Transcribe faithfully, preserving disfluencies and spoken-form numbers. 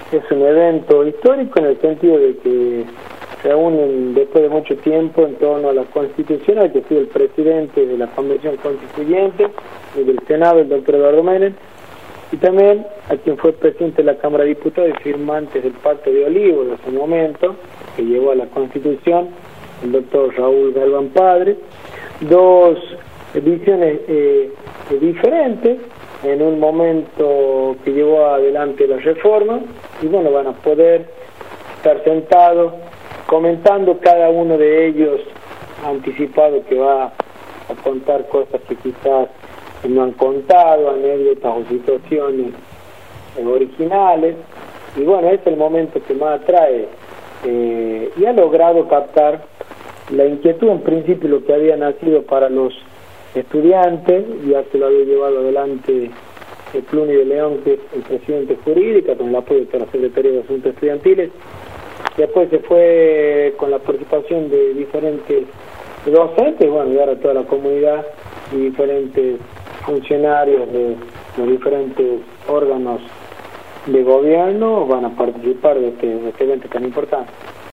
es un evento histórico en el sentido de que se reúnen después de mucho tiempo en torno a la Constitución, al que fue el presidente de la Convención Constituyente y del Senado, el doctor Eduardo Menem, y también a quien fue presidente de la Cámara de Diputados y firmantes del Pacto de Olivos de ese momento, que llevó a la Constitución, el doctor Raúl Galván Padre, dos visiones eh, diferentes en un momento que llevó adelante la reforma, y bueno, van a poder estar sentados comentando, cada uno de ellos anticipado que va a contar cosas que quizás no han contado, anécdotas o situaciones eh, originales, y bueno, es el momento que más atrae eh, y ha logrado captar la inquietud, en principio lo que había nacido para los estudiantes, ya que lo había llevado adelante el Pluni de León, que es el presidente jurídico, con el apoyo de la Secretaría de Asuntos Estudiantiles. Después se fue con la participación de diferentes docentes, bueno, y ahora toda la comunidad y diferentes funcionarios de los diferentes órganos de gobierno van a participar de este, de este evento tan importante.